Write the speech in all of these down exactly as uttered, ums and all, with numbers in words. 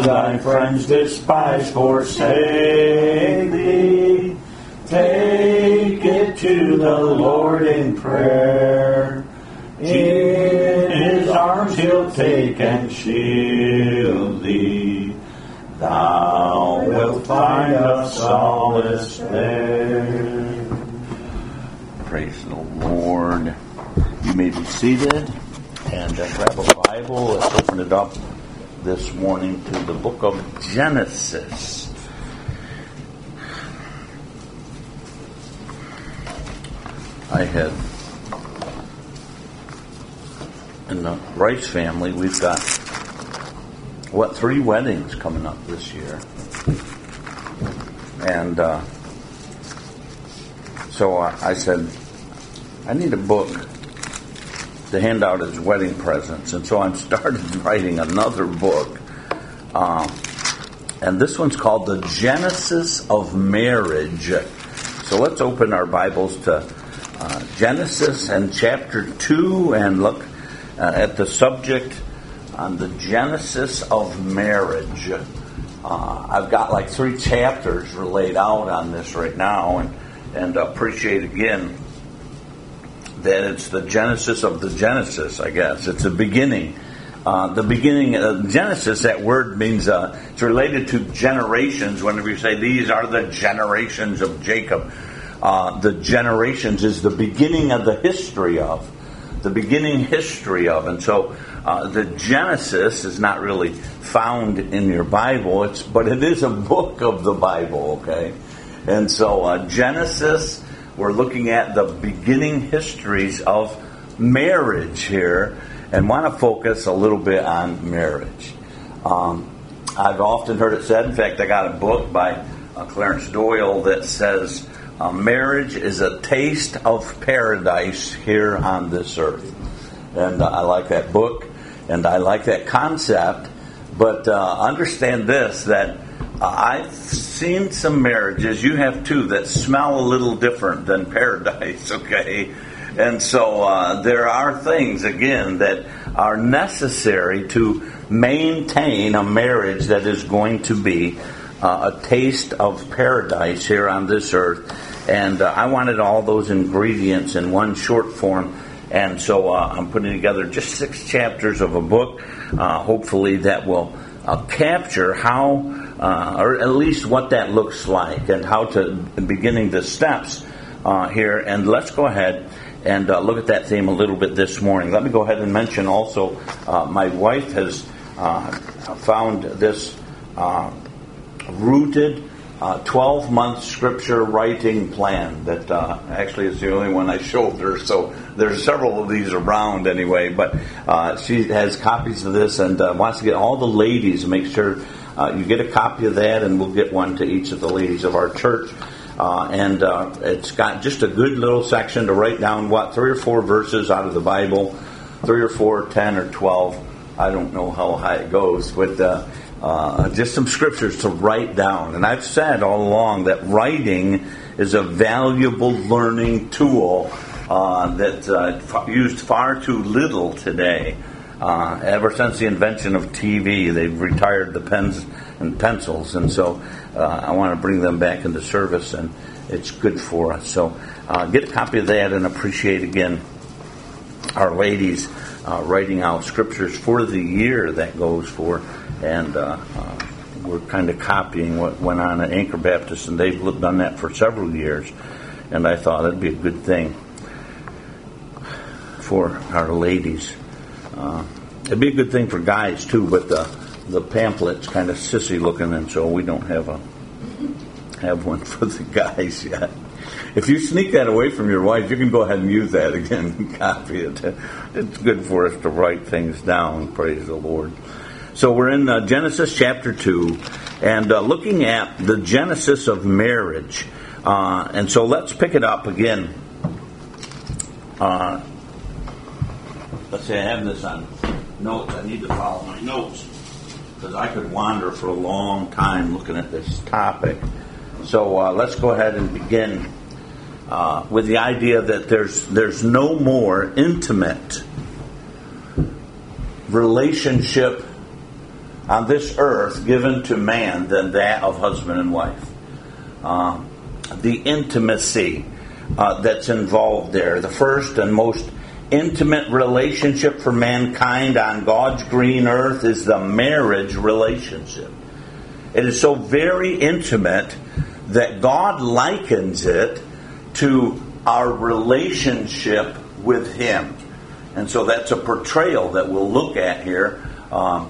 thy friends despise, forsake thee. Take it to the Lord in prayer. In his arms he'll take and shield thee. Thou wilt find a solace there. Praise the Lord. You may be seated and uh, grab a Bible. Let's open it up this morning to the book of Genesis. I had, in the Rice family, we've got, what, three weddings coming up this year. And uh, so I, I said, I need a book to hand out as wedding presents. And so I started writing another book. Um, and this one's called The Genesis of Marriage. So let's open our Bibles to Uh, Genesis and chapter two, and look uh, at the subject on the Genesis of marriage. Uh, I've got like three chapters laid out on this right now, and and appreciate again that it's the Genesis of the Genesis. I guess it's the beginning. Uh, the beginning of Genesis. That word means uh, it's related to generations. Whenever you say these are the generations of Jacob. Uh, the generations is the beginning of the history of, the beginning history of. And so uh, the Genesis is not really found in your Bible, it's but it is a book of the Bible, okay? And so uh, Genesis, we're looking at the beginning histories of marriage here, and want to focus a little bit on marriage. Um, I've often heard it said, in fact, I got a book by uh, Clarence Doyle that says, Uh, marriage is a taste of paradise here on this earth. And uh, I like that book, and I like that concept. But uh, understand this, that uh, I've seen some marriages, you have too, that smell a little different than paradise, okay? And so uh, there are things, again, that are necessary to maintain a marriage that is going to be uh, a taste of paradise here on this earth. And uh, I wanted all those ingredients in one short form. And so uh, I'm putting together just six chapters of a book, uh, hopefully that will uh, capture how, uh, or at least what that looks like, and how to, beginning the steps uh, here. And let's go ahead and uh, look at that theme a little bit this morning. Let me go ahead and mention also, uh, my wife has uh, found this uh, rooted Uh, twelve-month scripture writing plan that uh, actually is the only one I showed her. So there's several of these around anyway. But uh, she has copies of this and uh, wants to get all the ladies. Make sure uh, you get a copy of that, and we'll get one to each of the ladies of our church. Uh, and uh, it's got just a good little section to write down, what, three or four verses out of the Bible, three or four, ten or twelve. I don't know how high it goes, but Uh, Uh, just some scriptures to write down. And I've said all along that writing is a valuable learning tool uh, that's uh, f- used far too little today. Uh, ever since the invention of T V, they've retired the pens and pencils. And so uh, I want to bring them back into service, and it's good for us. So uh, get a copy of that, and appreciate, again, our ladies uh, writing out scriptures for the year that goes for. And uh, uh, we're kind of copying what went on at Anchor Baptist, and they've done that for several years. And I thought that'd be a good thing for our ladies. Uh, it'd be a good thing for guys too, but the the pamphlet's kind of sissy looking, and so we don't have a have one for the guys yet. If you sneak that away from your wife, you can go ahead and use that again and copy it. It's good for us to write things down. Praise the Lord. So we're in uh, Genesis chapter two, and uh, looking at the genesis of marriage. Uh, and so let's pick it up again. Uh, let's see, I have this on notes. I need to follow my notes, because I could wander for a long time looking at this topic. So uh, let's go ahead and begin uh, with the idea that there's there's no more intimate relationship on this earth given to man than that of husband and wife. Um, the intimacy uh, that's involved there. The first and most intimate relationship for mankind on God's green earth is the marriage relationship. It is so very intimate that God likens it to our relationship with Him. And so that's a portrayal that we'll look at here um,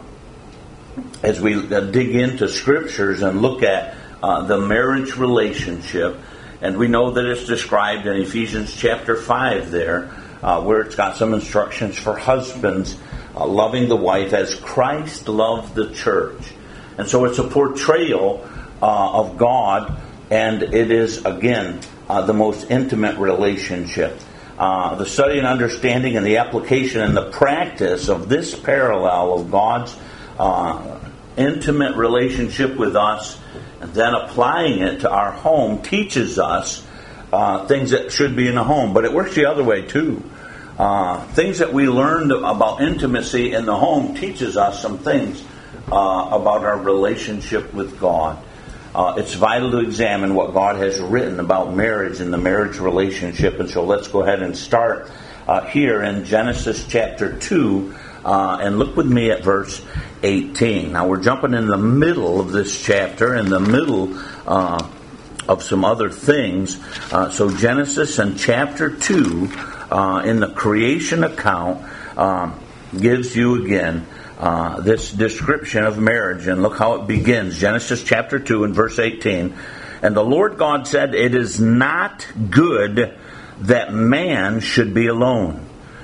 as we uh, dig into Scriptures and look at uh, the marriage relationship. And we know that it's described in Ephesians chapter five there, uh, where it's got some instructions for husbands uh, loving the wife as Christ loved the church. And so it's a portrayal uh, of God, and it is, again, uh, the most intimate relationship. Uh, the study and understanding and the application and the practice of this parallel of God's uh, intimate relationship with us and then applying it to our home teaches us uh, things that should be in a home. But it works the other way too. Uh, things that we learned about intimacy in the home teaches us some things uh, about our relationship with God. Uh, it's vital to examine what God has written about marriage and the marriage relationship. And so let's go ahead and start uh, here in Genesis chapter two. Uh, and look with me at verse eighteen. Now we're jumping in the middle of this chapter, in the middle uh, of some other things. Uh, so Genesis and chapter two, uh, in the creation account, um, gives you again Uh, this description of marriage. And look how it begins. Genesis chapter two and verse eighteen. And the Lord God said, "It is not good that man should be alone.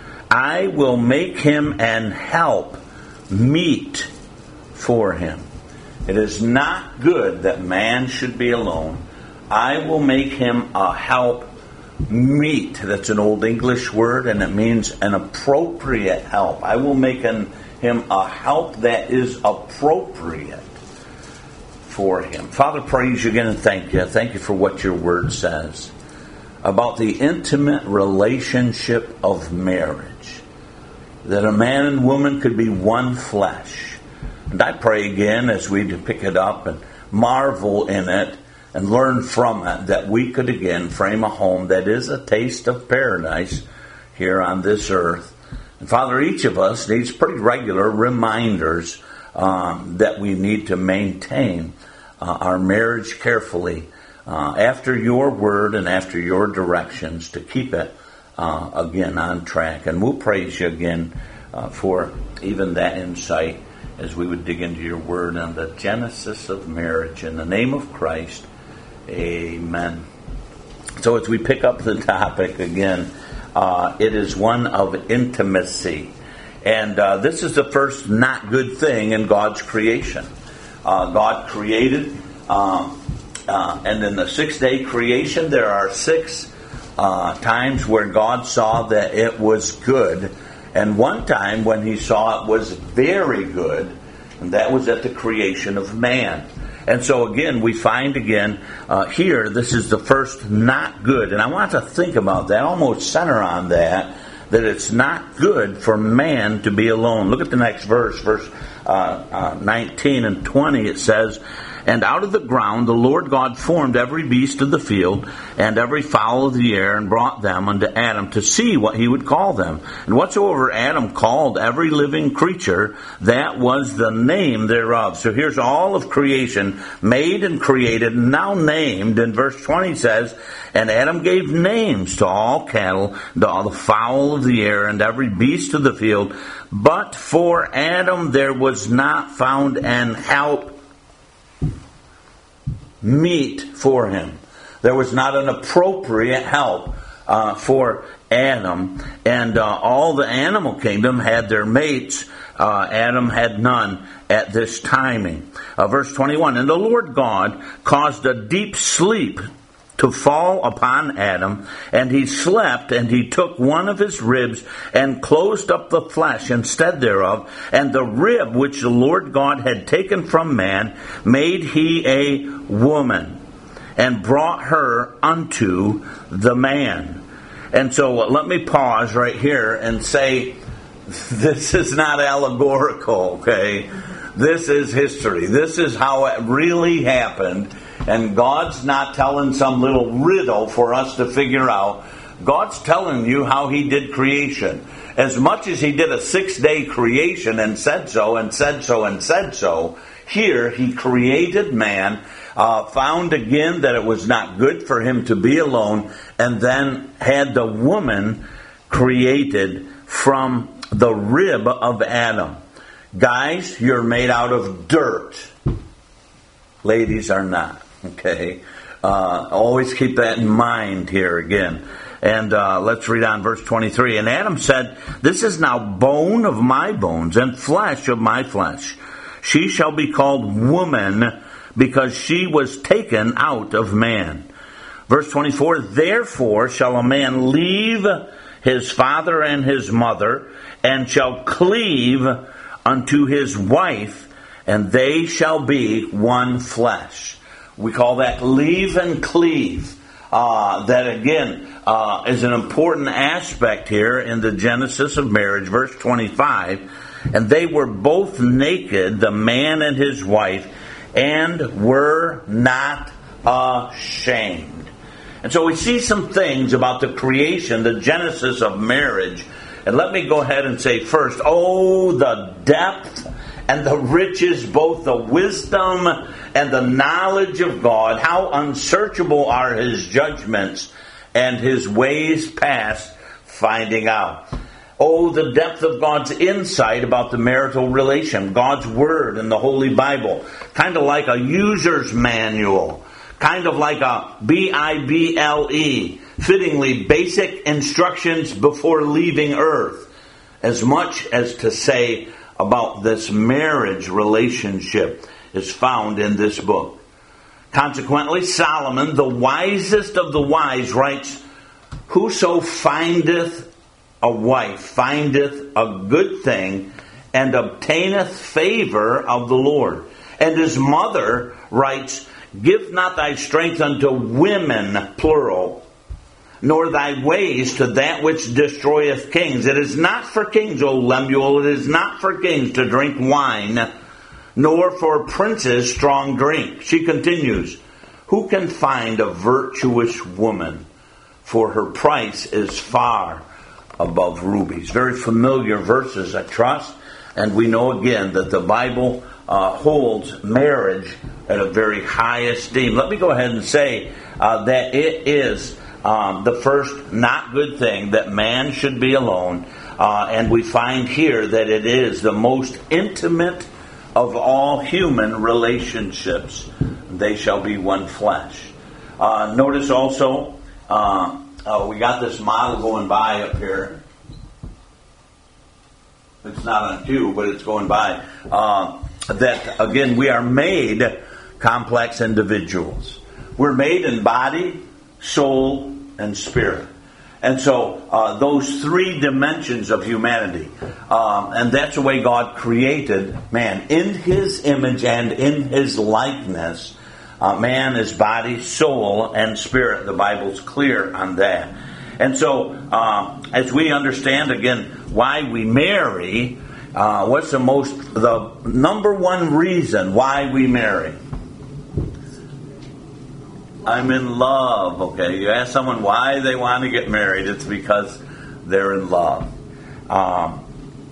I will make him an help meet for him." It is not good that man should be alone. I will make him a help meet. That's an old English word, and it means an appropriate help. I will make an him a help that is appropriate for him. Father, praise you again and thank you. Thank you for what your word says about the intimate relationship of marriage. That a man and woman could be one flesh. And I pray again as we pick it up and marvel in it and learn from it that we could again frame a home that is a taste of paradise here on this earth. And Father, each of us needs pretty regular reminders um, that we need to maintain uh, our marriage carefully uh, after your word and after your directions to keep it, uh, again, on track. And we'll praise you again uh, for even that insight as we would dig into your word on the genesis of marriage. In the name of Christ, amen. So as we pick up the topic again, Uh, it is one of intimacy. And uh, this is the first not good thing in God's creation. Uh, God created, um, uh, and in the six-day creation, there are six uh, times where God saw that it was good. And one time when he saw it was very good, and that was at the creation of man. And so again, we find again, uh, here, this is the first not good. And I want to think about that, almost center on that, that it's not good for man to be alone. Look at the next verse, verse uh, uh, nineteen and twenty. It says, "And out of the ground the Lord God formed every beast of the field and every fowl of the air, and brought them unto Adam to see what he would call them. And whatsoever Adam called every living creature, that was the name thereof." So here's all of creation made and created, now named. And verse twenty says, "And Adam gave names to all cattle, to all the fowl of the air, and every beast of the field. But for Adam there was not found an help meet for him." There was not an appropriate help uh, for Adam. And uh, all the animal kingdom had their mates. Uh, Adam had none at this timing. Uh, verse twenty-one, "And the Lord God caused a deep sleep to fall upon Adam, and he slept, and he took one of his ribs and closed up the flesh instead thereof, and the rib which the Lord God had taken from man made he a woman, and brought her unto the man." And so uh, let me pause right here and say, this is not allegorical, okay? This is history. This is how it really happened. And God's not telling some little riddle for us to figure out. God's telling you how He did creation. As much as He did a six-day creation and said so and said so and said so, here He created man, uh, found again that it was not good for him to be alone, and then had the woman created from the rib of Adam. Guys, you're made out of dirt. Ladies are not. Okay? Uh, always keep that in mind here again. And uh, let's read on verse twenty-three. And Adam said, "This is now bone of my bones and flesh of my flesh. She shall be called woman, because she was taken out of man." Verse twenty-four, "Therefore shall a man leave his father and his mother, and shall cleave unto his wife, and they shall be one flesh." We call that leave and cleave. Uh, that again uh, is an important aspect here in the genesis of marriage. Verse twenty-five, "And they were both naked, the man and his wife, and were not ashamed." And so we see some things about the creation, the genesis of marriage. And let me go ahead and say first, oh, the depth and the riches, both the wisdom and the knowledge of God. How unsearchable are His judgments and His ways past finding out. Oh, the depth of God's insight about the marital relation. God's Word in the Holy Bible. Kind of like a user's manual. Kind of like a B I B L E. Fittingly, basic instructions before leaving earth. As much as to say about this marriage relationship is found in this book. Consequently, Solomon, the wisest of the wise, writes, "Whoso findeth a wife findeth a good thing, and obtaineth favor of the Lord." And his mother writes, "Give not thy strength unto women," plural, "nor thy ways to that which destroyeth kings. It is not for kings, O Lemuel, it is not for kings to drink wine, nor for princes strong drink." She continues, "Who can find a virtuous woman? For her price is far above rubies." Very familiar verses, I trust. And we know again that the Bible uh, holds marriage at a very high esteem. Let me go ahead and say uh, that it is Um, the first not good thing, that man should be alone. Uh, and we find here that it is the most intimate of all human relationships. They shall be one flesh. Uh, notice also, uh, uh, we got this model going by up here. It's not on cue, but it's going by. Uh, that, again, we are made complex individuals. We're made in body, soul, and spirit. And so uh, those three dimensions of humanity, um, and that's the way God created man, in His image and in His likeness. Uh, man is body, soul, and spirit. The Bible's clear on that. And so uh, as we understand again why we marry, uh, what's the most the number one reason why we marry? I'm in love. Okay, you ask someone why they want to get married, it's because they're in love. Um,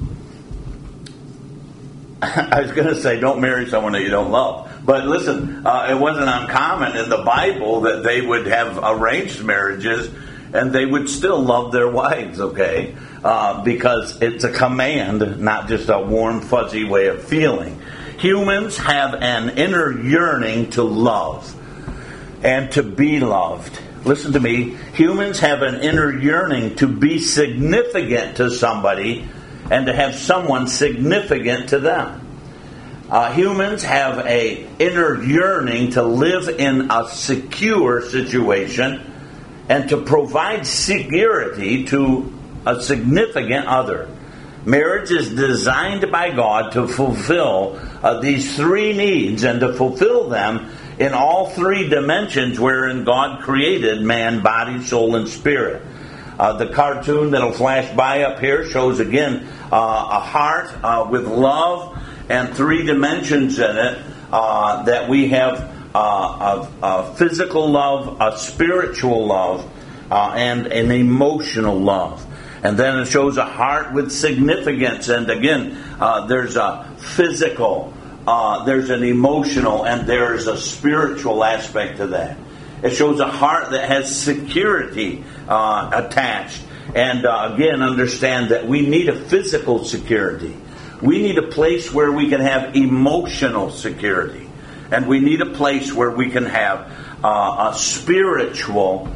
I was going to say don't marry someone that you don't love. But listen, uh, it wasn't uncommon in the Bible that they would have arranged marriages and they would still love their wives, okay? Uh, because it's a command, not just a warm, fuzzy way of feeling. Humans have an inner yearning to love and to be loved. Listen to me. Humans have an inner yearning to be significant to somebody and to have someone significant to them. Uh, humans have a inner yearning to live in a secure situation and to provide security to a significant other. Marriage is designed by God to fulfill uh, these three needs, and to fulfill them in all three dimensions wherein God created man, body, soul, and spirit. Uh, the cartoon that'll flash by up here shows again uh, a heart uh, with love and three dimensions in it, uh, that we have uh, a, a physical love, a spiritual love, uh, and an emotional love. And then it shows a heart with significance. And again, uh, there's a physical, uh, there's an emotional, and there's a spiritual aspect to that. It shows a heart that has security uh, attached. And uh, again, understand that we need a physical security. We need a place where we can have emotional security. And we need a place where we can have uh, a spiritual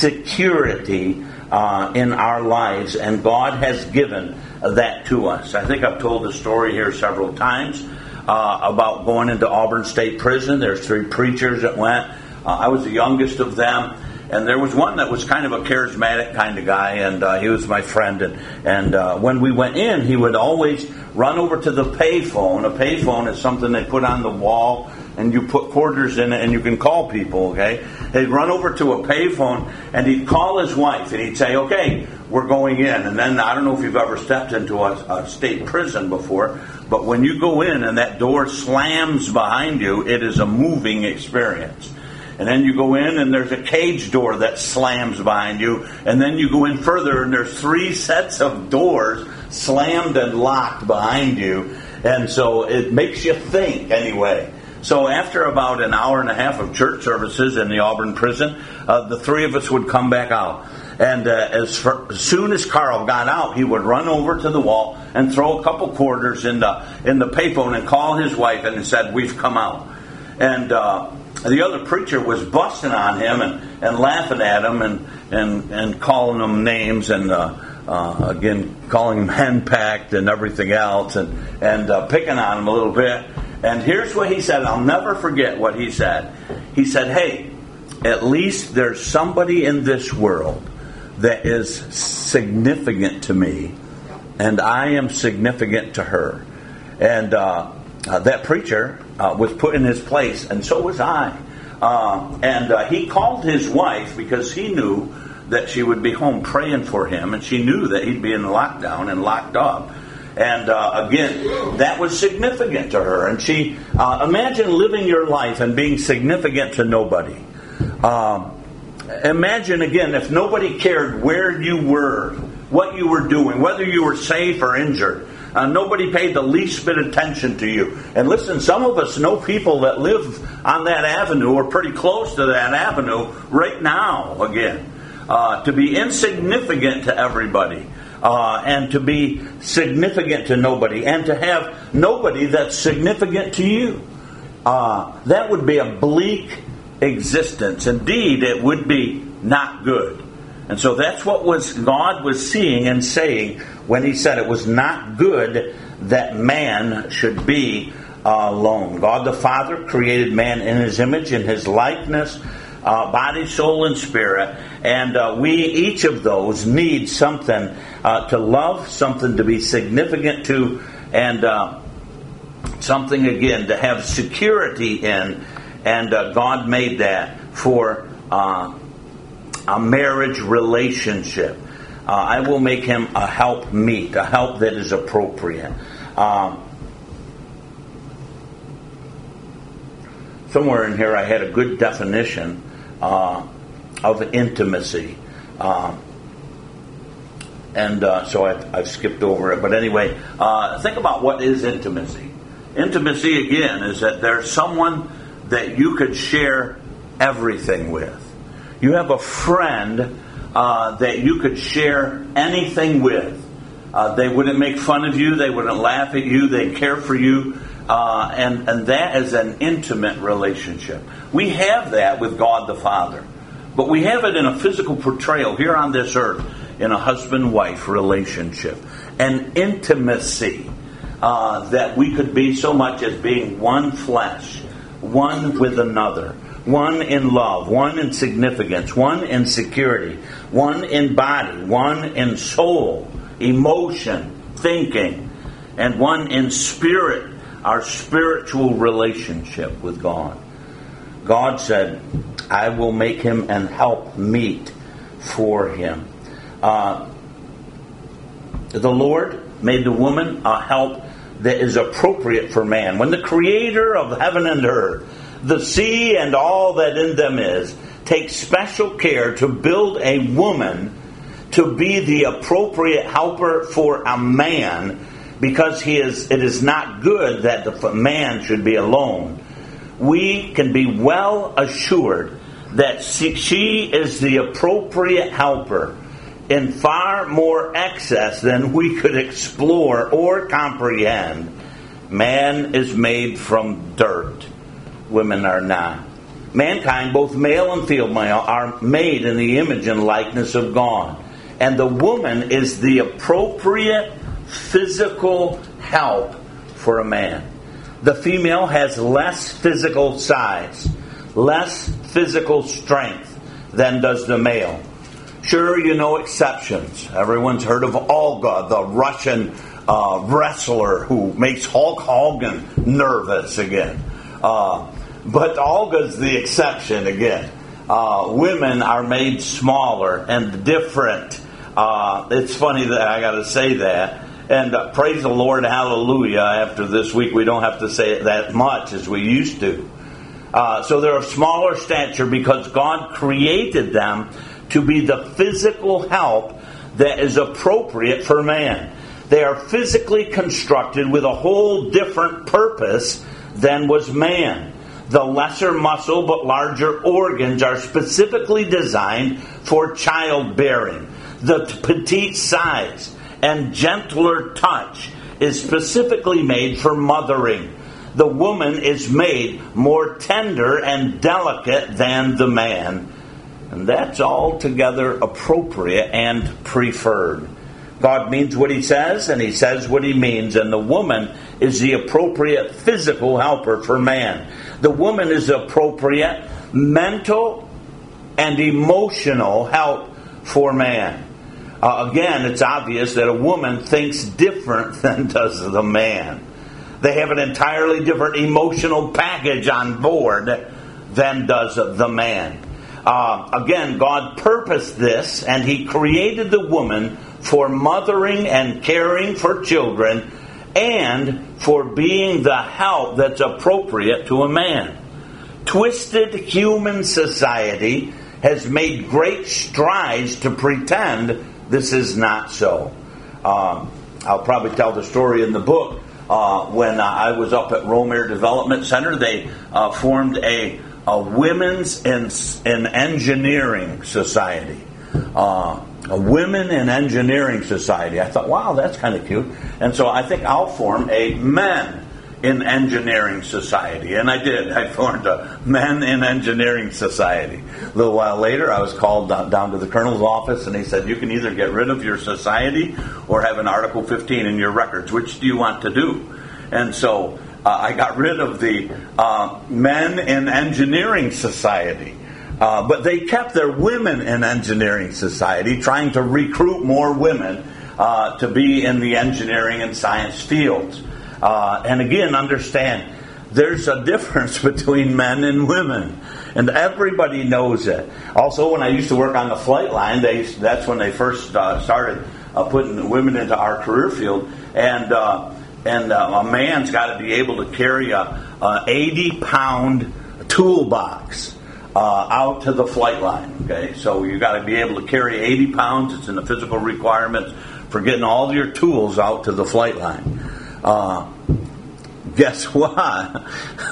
security uh, in our lives. And God has given that to us. I think I've told the story here several times uh, about going into Auburn State Prison. There's three preachers that went. Uh, I was the youngest of them. And there was one that was kind of a charismatic kind of guy, and uh, he was my friend. And, and uh, when we went in, he would always run over to the payphone. A payphone is something they put on the wall, and you put quarters in it, and you can call people, okay? He'd run over to a payphone, and he'd call his wife, and he'd say, okay, we're going in. And then, I don't know if you've ever stepped into a, a state prison before, but when you go in and that door slams behind you, it is a moving experience. And then you go in and there's a cage door that slams behind you. And then you go in further and there's three sets of doors slammed and locked behind you. And so it makes you think anyway. So after about an hour and a half of church services in the Auburn prison, uh, the three of us would come back out. And uh, as, for, as soon as Carl got out, he would run over to the wall and throw a couple quarters in the, in the payphone and call his wife and said, we've come out. And uh, the other preacher was busting on him and, and laughing at him and, and, and calling him names and, uh, uh, again, calling him henpecked and everything else and, and uh, picking on him a little bit. And here's what he said. I'll never forget what he said. He said, hey, at least there's somebody in this world that is significant to me, and I am significant to her. And uh, uh, that preacher uh, was put in his place, and so was I. Uh, and uh, he called his wife because he knew that she would be home praying for him, and she knew that he'd be in lockdown and locked up. And uh, again, that was significant to her. And she, uh, imagine living your life and being significant to nobody. Um, imagine again if nobody cared where you were, what you were doing, whether you were safe or injured. Uh, nobody paid the least bit of attention to you. And listen, some of us know people that live on that avenue or pretty close to that avenue right now again. Uh, to be insignificant to everybody. Uh, and to be significant to nobody, and to have nobody that's significant to you. Uh, that would be a bleak existence. Indeed, it would be not good. And so that's what was God was seeing and saying when He said it was not good that man should be uh, alone. God the Father created man in His image, in His likeness, Uh, body, soul, and spirit. And uh, we, each of those, need something uh, to love, something to be significant to, and uh, something, again, to have security in. And uh, God made that for uh, a marriage relationship. Uh, I will make him a help meet, a help that is appropriate. Um, somewhere in here I had a good definition Uh, of intimacy. Uh, and uh, so I've, I've skipped over it. But anyway, uh, think about what is intimacy. Intimacy, again, is that there's someone that you could share everything with. You have a friend uh, that you could share anything with. Uh, they wouldn't make fun of you. They wouldn't laugh at you. They'd care for you. Uh, and, and that is an intimate relationship. We have that with God the Father. But we have it in a physical portrayal here on this earth in a husband-wife relationship. An intimacy uh, that we could be so much as being one flesh, one with another, one in love, one in significance, one in security, one in body, one in soul, emotion, thinking, and one in spirit. Our spiritual relationship with God. God said, I will make him an help meet for him. Uh, the Lord made the woman a help that is appropriate for man. When the Creator of heaven and earth, the sea and all that in them is, takes special care to build a woman to be the appropriate helper for a man, because he is, it is not good that the man should be alone, we can be well assured that she is the appropriate helper in far more excess than we could explore or comprehend. Man is made from dirt. Women are not. Mankind, both male and female, are made in the image and likeness of God. And the woman is the appropriate physical help for a man. The female has less physical size, less physical strength than does the male. Sure, you know exceptions. Everyone's heard of Olga, the Russian uh, wrestler who makes Hulk Hogan nervous again. Uh, but Olga's the exception again. Uh, women are made smaller and different. Uh, it's funny that I got to say that. And uh, praise the Lord, hallelujah, after this week we don't have to say it that much as we used to. Uh, so they're of smaller stature because God created them to be the physical help that is appropriate for man. They are physically constructed with a whole different purpose than was man. The lesser muscle but larger organs are specifically designed for childbearing. The petite size and gentler touch is specifically made for mothering. The woman is made more tender and delicate than the man. And that's altogether appropriate and preferred. God means what He says, and He says what He means. And the woman is the appropriate physical helper for man. The woman is the appropriate mental and emotional help for man. Uh, again, it's obvious that a woman thinks different than does the man. They have an entirely different emotional package on board than does the man. Uh, again, God purposed this, and He created the woman for mothering and caring for children and for being the help that's appropriate to a man. Twisted human society has made great strides to pretend this is not so. Um, I'll probably tell the story in the book. Uh, when uh, I was up at Romare Development Center, they uh, formed a, a Women's in, in Engineering Society. Uh, a Women in Engineering Society. I thought, wow, that's kind of cute. And so I think I'll form a Men in Engineering Society. And I did. I formed a Men in Engineering Society. A little while later, I was called down to the colonel's office, and he said, you can either get rid of your society or have an Article fifteen in your records. Which do you want to do? And so uh, I got rid of the uh, Men in Engineering Society. Uh, but they kept their Women in Engineering Society, trying to recruit more women uh, to be in the engineering and science fields. Uh, and again, understand, there's a difference between men and women. And everybody knows it. Also, when I used to work on the flight line, they, that's when they first uh, started uh, putting women into our career field. And uh, and uh, a man's got to be able to carry a, a eighty pound toolbox uh, out to the flight line. Okay, so you got to be able to carry eighty pounds. It's in the physical requirements for getting all your tools out to the flight line. Uh, guess what?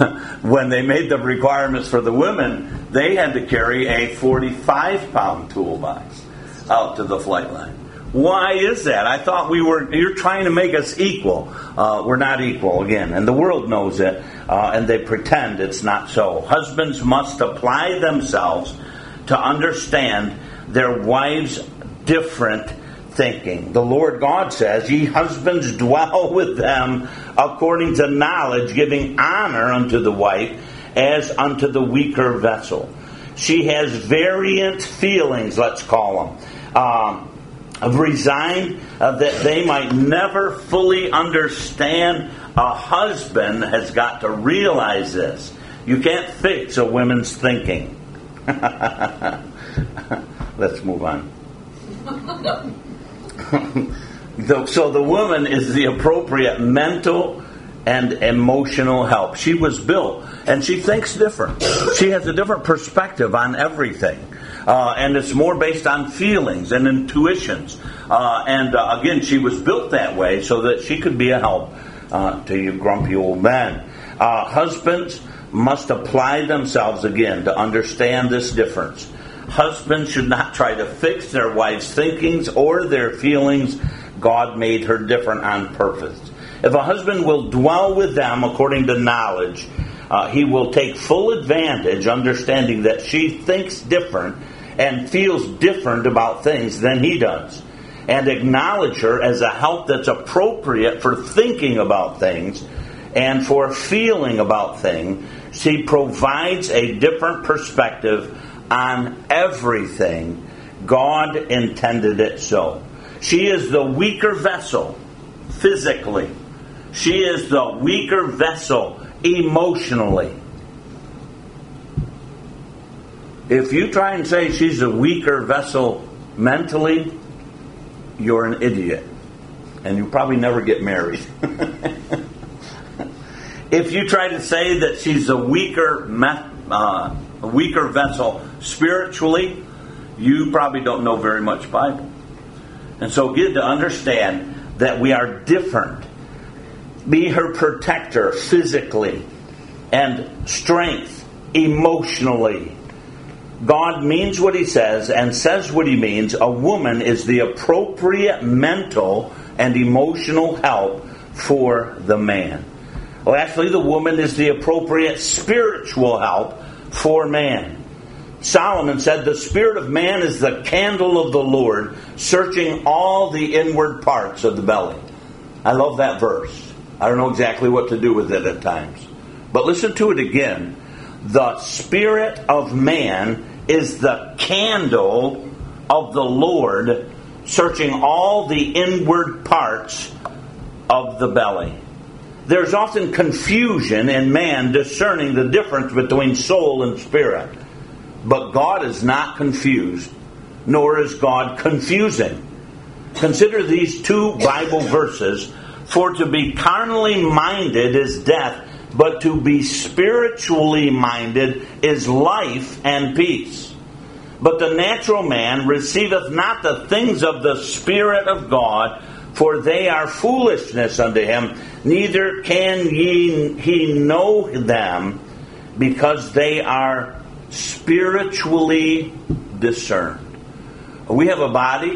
When they made the requirements for the women, they had to carry a forty-five pound toolbox out to the flight line. Why is that? I thought we were, you're trying to make us equal. Uh, we're not equal, again, and the world knows it, uh, and they pretend it's not so. Husbands must apply themselves to understand their wives' different thinking. The Lord God says, ye husbands dwell with them according to knowledge, giving honor unto the wife as unto the weaker vessel. She has variant feelings, let's call them, um, of resigned uh, that they might never fully understand. A husband has got to realize this. You can't fix a woman's thinking. Let's move on. The, so the woman is the appropriate mental and emotional help. She was built, and she thinks different. She has a different perspective on everything. Uh, and it's more based on feelings and intuitions. Uh, and uh, again, she was built that way so that she could be a help uh, to you grumpy old men. Uh, husbands must apply themselves again to understand this difference. Husbands should not try to fix their wives' thinkings or their feelings. God made her different on purpose. If a husband will dwell with them according to knowledge, uh, he will take full advantage, understanding that she thinks different and feels different about things than he does, and acknowledge her as a help that's appropriate for thinking about things and for feeling about things. She provides a different perspective on everything. God intended it so. She is the weaker vessel physically. She is the weaker vessel emotionally. If you try and say she's a weaker vessel mentally, you're an idiot. And you probably never get married. If you try to say that she's a weaker, uh, a weaker vessel spiritually, you probably don't know very much Bible. And so get to understand that we are different. Be her protector physically and strength emotionally. God means what he says and says what he means. A woman is the appropriate mental and emotional help for the man. Well, actually, the woman is the appropriate spiritual help for man. Solomon said, the spirit of man is the candle of the Lord, searching all the inward parts of the belly. I love that verse. I don't know exactly what to do with it at times. But listen to it again. The spirit of man is the candle of the Lord, searching all the inward parts of the belly. There's often confusion in man discerning the difference between soul and spirit. But God is not confused, nor is God confusing. Consider these two Bible verses. For to be carnally minded is death, but to be spiritually minded is life and peace. But the natural man receiveth not the things of the Spirit of God, for they are foolishness unto him, neither can ye he know them, because they are spiritually discerned. We have a body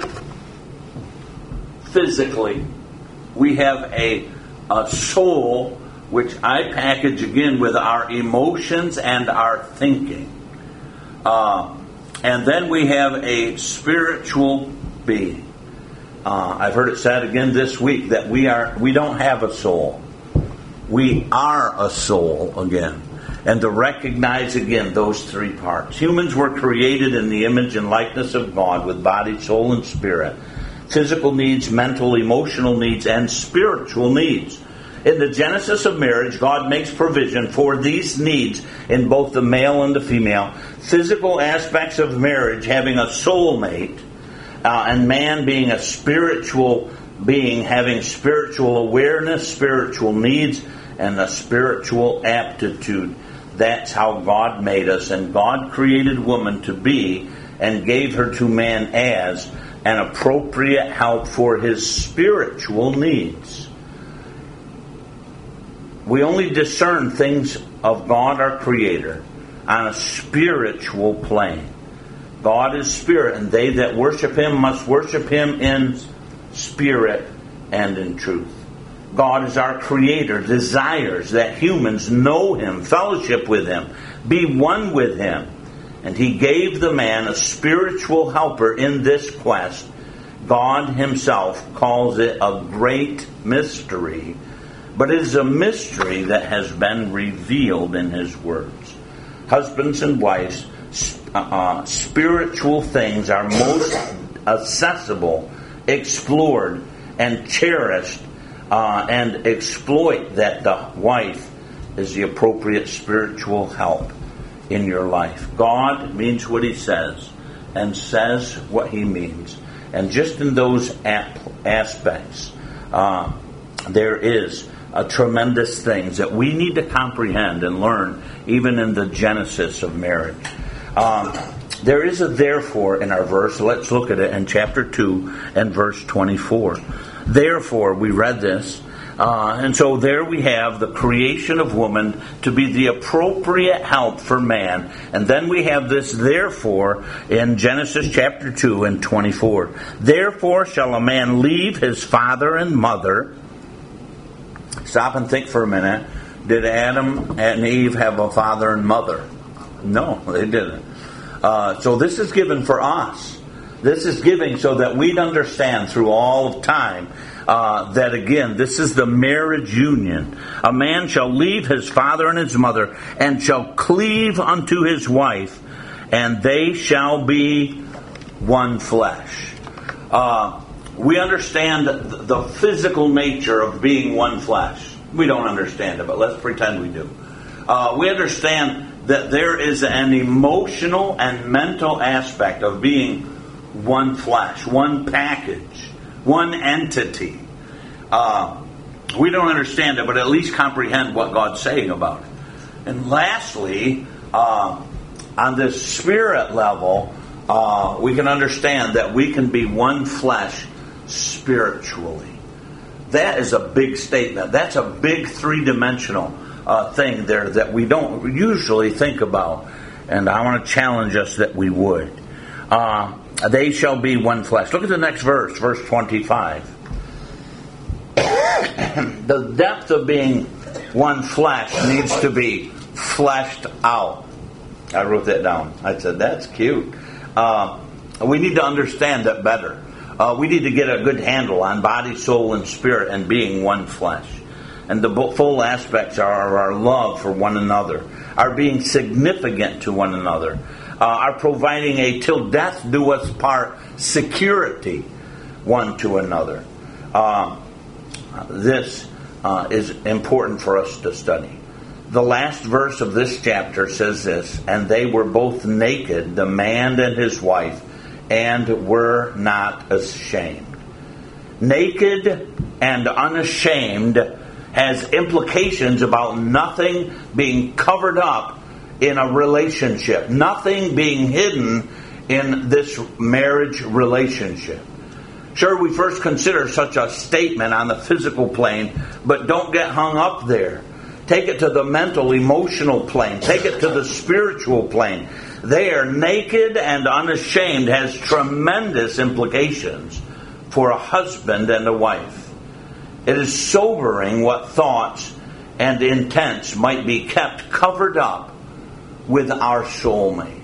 physically. We have a, a soul, which I package again with our emotions and our thinking. Uh, and then we have a spiritual being. Uh, I've heard it said again this week that we are we don't have a soul. We are a soul again. And to recognize again those three parts. Humans were created in the image and likeness of God with body, soul, and spirit. Physical needs, mental, emotional needs, and spiritual needs. In the genesis of marriage, God makes provision for these needs in both the male and the female. Physical aspects of marriage having a soulmate, uh, and man being a spiritual being, having spiritual awareness, spiritual needs, and a spiritual aptitude. That's how God made us. And God created woman to be and gave her to man as an appropriate help for his spiritual needs. We only discern things of God, our Creator, on a spiritual plane. God is spirit, and they that worship him must worship him in spirit and in truth. God is our Creator, desires that humans know him, fellowship with him, be one with him. And he gave the man a spiritual helper in this quest. God himself calls it a great mystery, but it is a mystery that has been revealed in his words. Husbands and wives, uh, spiritual things are most accessible, explored, and cherished, uh, and exploit that the wife is the appropriate spiritual help in your life. God means what he says and says what he means. And just in those ap- aspects, uh, there is a tremendous things that we need to comprehend and learn, even in the genesis of marriage. Um, there is a therefore in our verse. Let's look at it in chapter two and verse twenty-four. Therefore, we read this. Uh, and so there we have the creation of woman to be the appropriate help for man. And then we have this therefore in Genesis chapter two and twenty-four. Therefore shall a man leave his father and mother. Stop and think for a minute. Did Adam and Eve have a father and mother? No, they didn't. Uh, so this is given for us. This is giving so that we'd understand through all of time uh, that, again, this is the marriage union. A man shall leave his father and his mother and shall cleave unto his wife, and they shall be one flesh. Uh, we understand the physical nature of being one flesh. We don't understand it, but let's pretend we do. Uh, we understand that there is an emotional and mental aspect of being one flesh, one package, one entity. Uh, we don't understand it, but at least comprehend what God's saying about it. And lastly, uh, on this spirit level, uh, we can understand that we can be one flesh spiritually. That is a big statement. That's a big three-dimensional uh, thing there that we don't usually think about. And I want to challenge us that we would. Uh, they shall be one flesh. Look at the next verse, verse twenty-five. The depth of being one flesh needs to be fleshed out. I wrote that down. I said, that's cute. Uh, we need to understand that better. Uh, we need to get a good handle on body, soul, and spirit and being one flesh. And the full aspects are our love for one another, our being significant to one another, uh, our providing a till death do us part security one to another. Uh, this uh, is important for us to study. The last verse of this chapter says this, and they were both naked, the man and his wife, and were not ashamed. Naked and unashamed has implications about nothing being covered up in a relationship, nothing being hidden in this marriage relationship. Sure, we first consider such a statement on the physical plane, but don't get hung up there. Take it to the mental, emotional plane. Take it to the spiritual plane. There, naked and unashamed has tremendous implications for a husband and a wife. It is sobering what thoughts and intents might be kept covered up with our soulmate.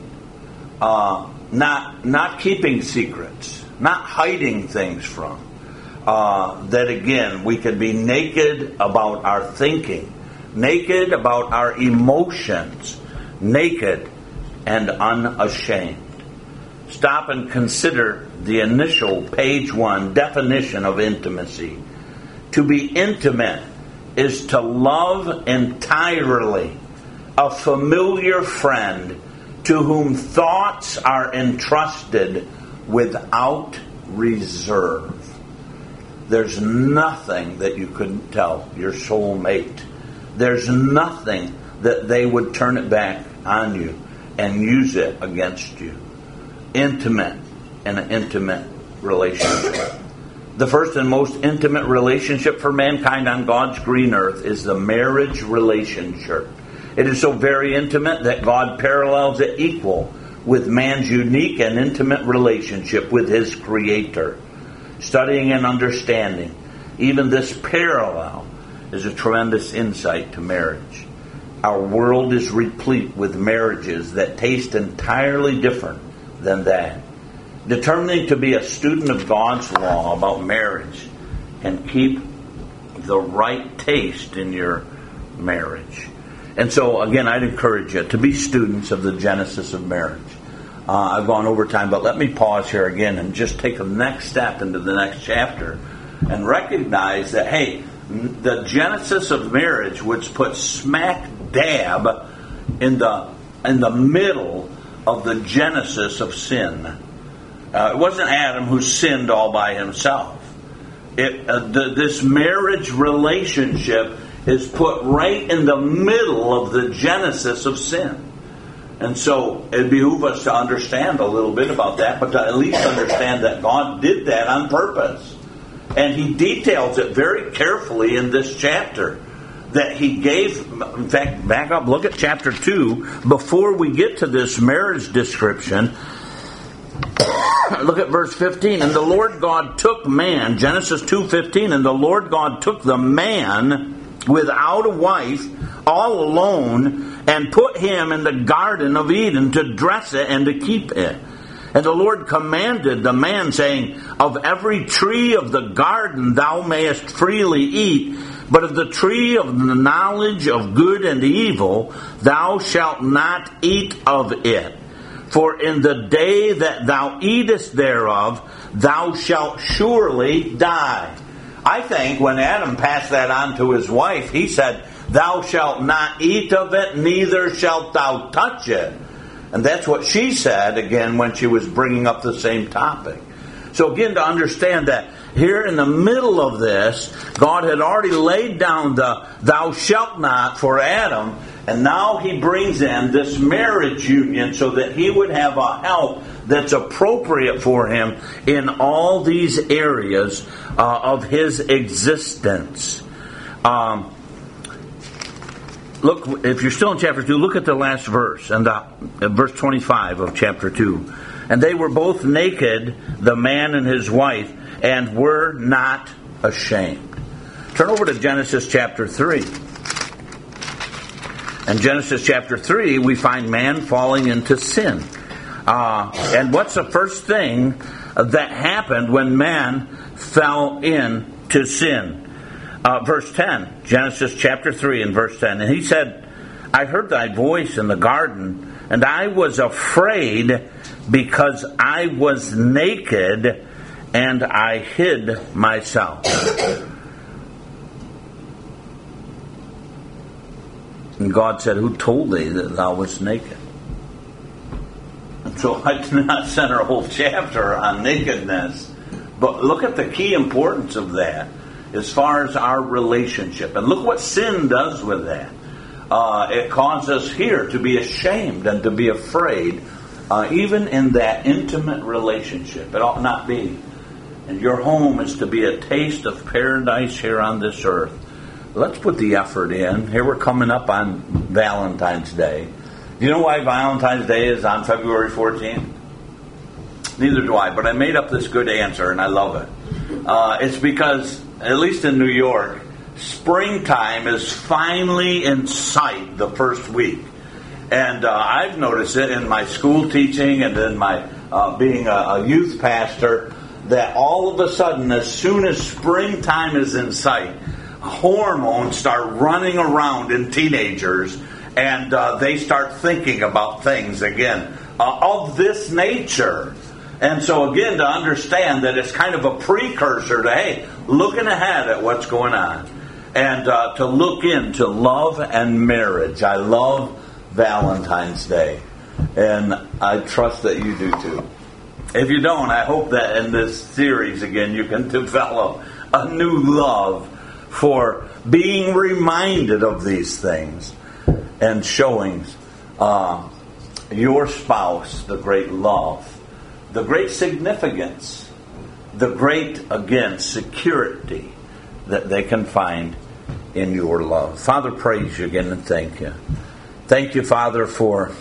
Uh, not, not keeping secrets, not hiding things from. Uh, that again, we can be naked about our thinking, naked about our emotions, naked and unashamed. Stop and consider the initial page one definition of intimacy. To be intimate is to love entirely a familiar friend to whom thoughts are entrusted without reserve. There's nothing that you couldn't tell your soulmate. There's nothing that they would turn it back on you and use it against you. Intimate in an intimate relationship. The first and most intimate relationship for mankind on God's green earth is the marriage relationship. It is so very intimate that God parallels it equal with man's unique and intimate relationship with his Creator. Studying and understanding even this parallel is a tremendous insight to marriage. Our world is replete with marriages that taste entirely different than that. Determining to be a student of God's law about marriage and keep the right taste in your marriage. And so, again, I'd encourage you to be students of the genesis of marriage. Uh, I've gone over time, but let me pause here again and just take a next step into the next chapter and recognize that, hey, the genesis of marriage, which puts smack dab in the in the middle of the genesis of sin. Uh, it wasn't Adam who sinned all by himself. It, uh, the, this marriage relationship is put right in the middle of the genesis of sin. And so it behooves us to understand a little bit about that, but to at least understand that God did that on purpose. And he details it very carefully in this chapter. That he gave, in fact, back up, look at chapter two. Before we get to this marriage description, look at verse fifteen. And the Lord God took man, Genesis two fifteen, and the Lord God took the man without a wife, all alone, and put him in the Garden of Eden to dress it and to keep it. And the Lord commanded the man, saying, of every tree of the garden thou mayest freely eat, but of the tree of the knowledge of good and evil thou shalt not eat of it. For in the day that thou eatest thereof, thou shalt surely die. I think when Adam passed that on to his wife, he said, thou shalt not eat of it, neither shalt thou touch it. And that's what she said, again, when she was bringing up the same topic. So again, to understand that here in the middle of this, God had already laid down the thou shalt not for Adam, and now he brings in this marriage union so that he would have a help that's appropriate for him in all these areas uh, of his existence. Um, Look, if you're still in chapter two, look at the last verse, and the, uh, verse twenty-five of chapter two. And they were both naked, the man and his wife, and were not ashamed. Turn over to Genesis chapter three. In Genesis chapter three, we find man falling into sin. Uh, and what's the first thing that happened when man fell into sin? Uh, verse ten, Genesis chapter three and verse ten. And he said, I heard thy voice in the garden, and I was afraid because I was naked, and I hid myself. And God said, who told thee that thou wast naked? And so I did not center a whole chapter on nakedness, but look at the key importance of that. As far as our relationship. And look what sin does with that. Uh, it causes us here to be ashamed and to be afraid, uh, even in that intimate relationship. It ought not be. And your home is to be a taste of paradise here on this earth. Let's put the effort in. Here we're coming up on Valentine's Day. Do you know why Valentine's Day is on February fourteenth? Neither do I, but I made up this good answer, and I love it. Uh, it's because, at least in New York, springtime is finally in sight the first week. And uh, I've noticed it in my school teaching and in my uh, being a, a youth pastor, that all of a sudden, as soon as springtime is in sight, hormones start running around in teenagers, and uh, they start thinking about things again uh, of this nature. And so again, to understand that it's kind of a precursor to, hey, looking ahead at what's going on. And uh, to look into love and marriage. I love Valentine's Day. And I trust that you do too. If you don't, I hope that in this series, again, you can develop a new love for being reminded of these things and showing uh, your spouse the great love, the great significance, the great, again, security that they can find in your love. Father, praise you again and thank you. Thank you, Father, for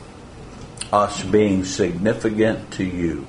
us being significant to you.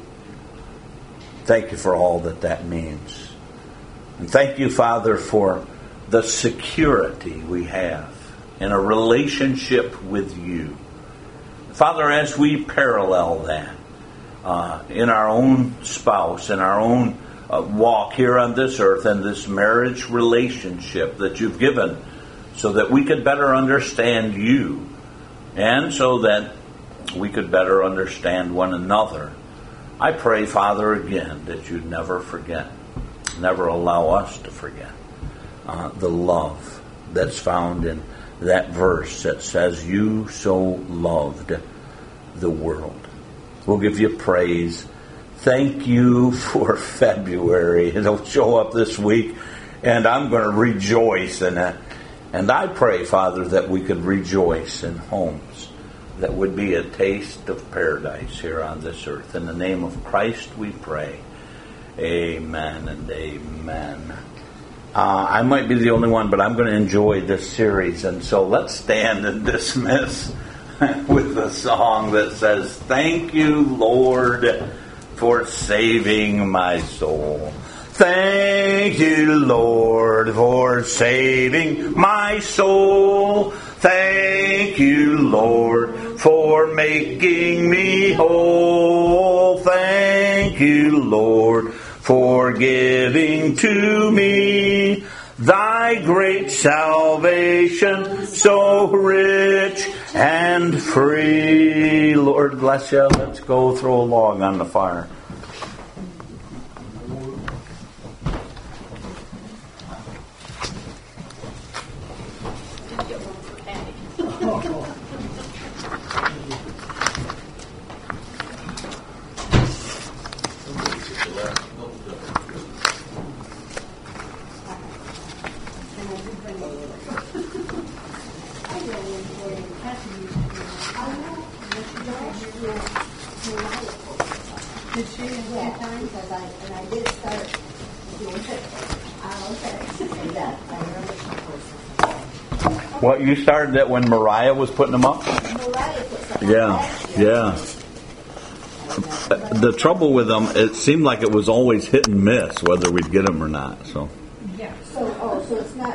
Thank you for all that that means. And thank you, Father, for the security we have in a relationship with you. Father, as we parallel that, Uh, in our own spouse, in our own uh, walk here on this earth, and this marriage relationship that you've given, so that we could better understand you, and so that we could better understand one another. I pray, Father, again, that you'd never forget, never allow us to forget uh, the love that's found in that verse that says, you so loved the world. We'll give you praise thank you for February. It'll show up this week, and I'm going to rejoice in it. And I pray, Father, that we could rejoice in homes that would be a taste of paradise here on this earth. In the name of Christ we pray. Amen and amen. Uh, I might be the only one, but I'm going to enjoy this series. And so let's stand and dismiss with a song that says, thank you, Lord, for saving my soul. Thank you, Lord, for saving my soul. Thank you, Lord, for making me whole. Thank you, Lord, for giving to me thy great salvation, so rich and free. Lord bless you. Let's go throw a log on the fire. What, you started that when Mariah was putting them up? Yeah, yeah. The trouble with them, it seemed like it was always hit and miss whether we'd get them or not. So.